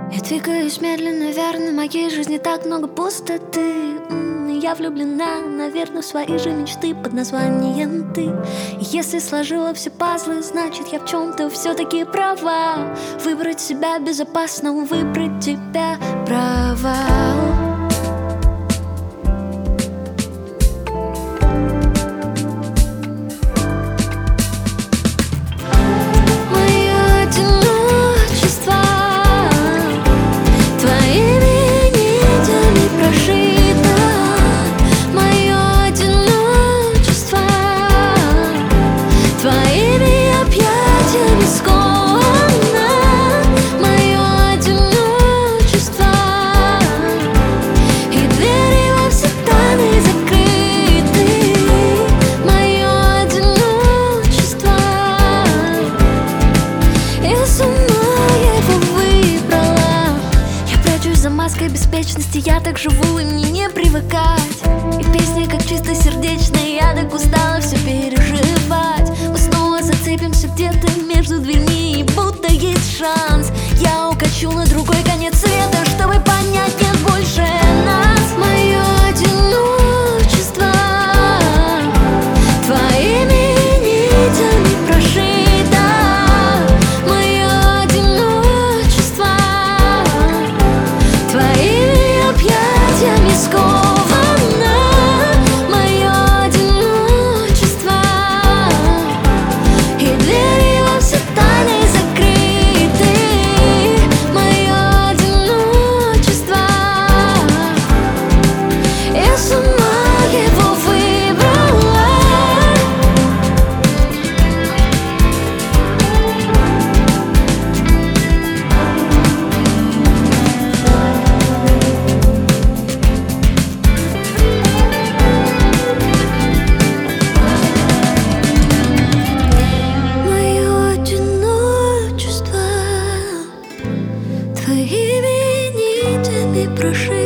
Я двигаюсь медленно, верно, в моей жизни так много пустоты. Я влюблена, наверное, в свои же мечты под названием ты. И если сложила все пазлы, значит я в чем-то все-таки права. Выбрать себя безопасно, выбрать тебя провал. За маской беспечности я так живу, и мне не привыкать. И песни как чистосердечные, я так устала все переживать. Мы снова зацепимся где-то между дверьми, и будто есть шанс. Я укачу на другой конец света, чтобы понять, нет больше нас. Мое одиночество твоими нитями прошито. Твоими нитями прошито.